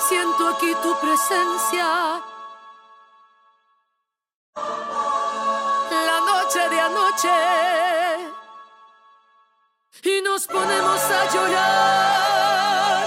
Siento aquí tu presencia. La noche de anoche. Y nos ponemos a llorar.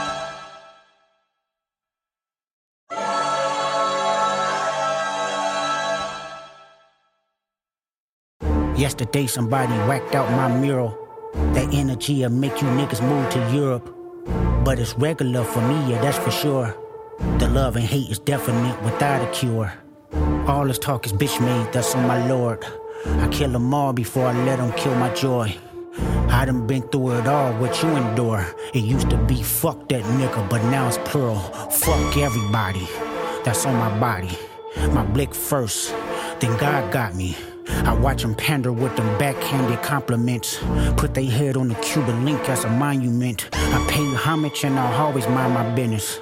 Yesterday somebody whacked out my mural. That energy'll make you niggas move to Europe. But it's regular for me, yeah, that's for sure. The love and hate is definite without a cure. All this talk is bitch made, that's on my lord. I kill them all before I let them kill my joy. I done been through it all, what you endure. It used to be fuck that nigga, but now it's plural. Fuck everybody, that's on my body. My blick first, then God got me. I watch them pander with them backhanded compliments. Put their head on the Cuban link as a monument. I pay homage and I'll always mind my business.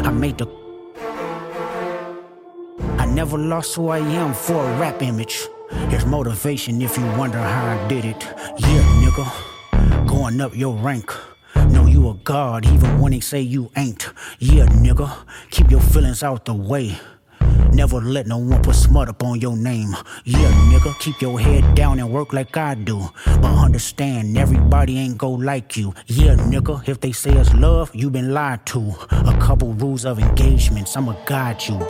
I never lost who I am for a rap image. There's motivation if you wonder how I did it. Yeah, nigga, going up your rank. Know you a god even when they say you ain't. Yeah, nigga, keep your feelings out the way. Never let no one put smut up on your name. Yeah, nigga, keep your head down and work like I do. But understand, everybody ain't go like you. Yeah, nigga, if they say it's love, you been lied to. A couple rules of engagements, I'ma guide you.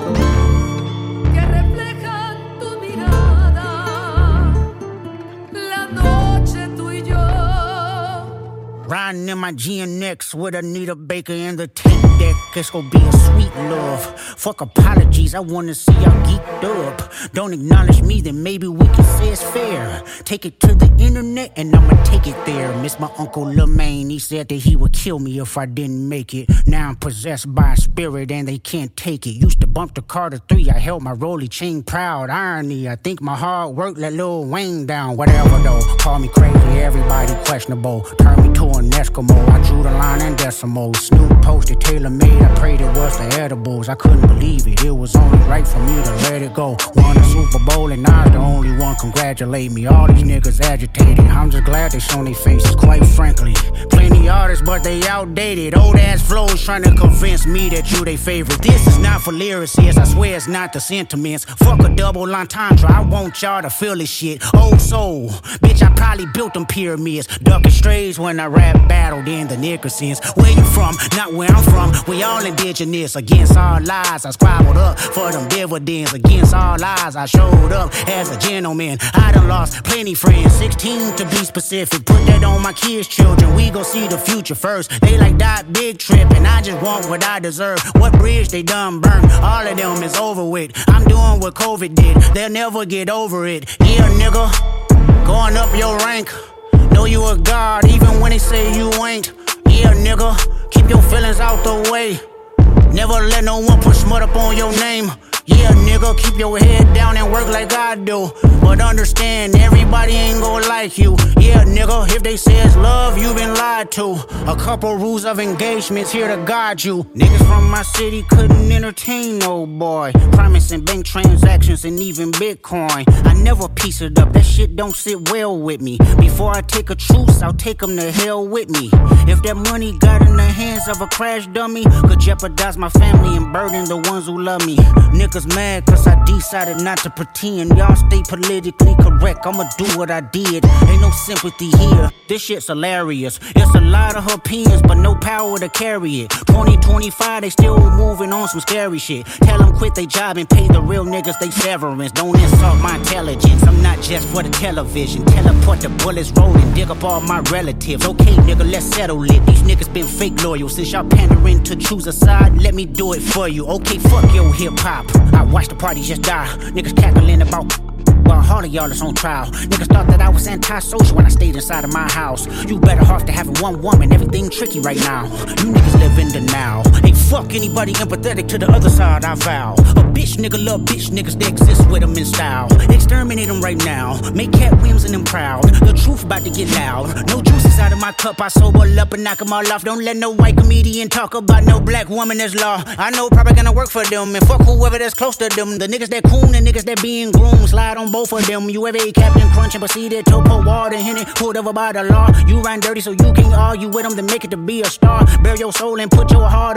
Riding in my GNX with Anita Baker in the tape deck. It's gonna be a sweet love. Fuck apologies, I wanna see y'all geeked up. Don't acknowledge me, then maybe we can say it's fair. Take it to the internet and I'ma take it there. Miss my Uncle Lemaine, he said that he would kill me if I didn't make it. Now I'm possessed by a spirit and they can't take it. Used to bump the Carter 3, I held my rolly chain proud. Irony, I think my hard work let Lil Wayne down. Whatever though, call me crazy, everybody questionable. Turn me to an Eskimo, I drew the line in decimals. Snoop posted tailor-made, I prayed it was the edibles. I couldn't believe it, it was only right for me to let it go. Won a Super Bowl and I was the only one congratulate me. All these niggas agitated, I'm just glad they shown their faces, quite frankly. Plenty artists, but they outdated. Old ass flows trying to convince me that you they favorite. This is not for lyricists, I swear it's not the sentiments. Fuck a double entendre, I want y'all to feel this shit. Old soul, bitch, I probably built them pyramids. Ducking strays when I rap battled in the Nickersons. Where you from? Not where I'm from. We all indigenous. Against all lies, I scribbled up for them dividends. Against all lies, I showed up as a gentleman. I done lost plenty friends, 16 to be specific. Put that on my kids' children. We gon' see the future first. They like that big trip, and I just want what I deserve. What bridge they done burned? All of them is over with. I'm doing what COVID did. They'll never get over it. Yeah, nigga, going up your rank. Know you a god even when they say you ain't. Yeah, nigga, keep your feelings out the way. Never let no one put smut up on your name. Yeah, nigga, keep your head down and work like I do. But understand, everybody ain't gon' like you. Yeah, nigga, if they say it's love, you been lied to. A couple rules of engagements here to guide you. Niggas from my city couldn't entertain no boy. Promising bank transactions and even Bitcoin. I never piece it up, that shit don't sit well with me. Before I take a truce, I'll take them to hell with me. If that money got in the hands of a crash dummy, could jeopardize my family and burden the ones who love me. Niggas mad cause I decided not to pretend. Y'all stay politically correct, I'ma do what I did. Ain't no sympathy here, this shit's hilarious. It's a lot of opinions but no power to carry it. 2025 they still moving on some scary shit. Tell them quit they job and pay the real niggas they severance. Don't insult my intelligence, I'm not just for the television. Teleport the bullets rolling, dig up all my relatives. Okay nigga, let's settle it. These niggas been fake loyal. Since y'all pandering to choose a side, let me do it for you. Okay, fuck your hip hop, I watch the party just die. Niggas cackling about while all of y'all is on trial. Niggas thought that I was antisocial when I stayed inside of my house. You better off to having one woman, everything tricky right now. You niggas live in the now. Ain't fuck anybody empathetic to the other side, I vow. A bitch nigga love bitch niggas that exist with them in style. Exterminate them right now, make Cat Williams and them proud. The truth about to get loud. No juice inside of my cup, I sober up and knock them all off. Don't let no white comedian talk about no black woman as law. I know probably gonna work for them and fuck whoever that's close to them. The niggas that coon and niggas that being groomed, slide on both of them. You ever ate Captain Crunch and proceeded to pour water in it? Pulled over by the law. You ran dirty so you can't argue with them to make it to be a star. Bear your soul and put your heart up in it.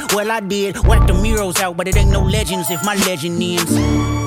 Well, I did whack the murals out, but it ain't no legends if my legend ends.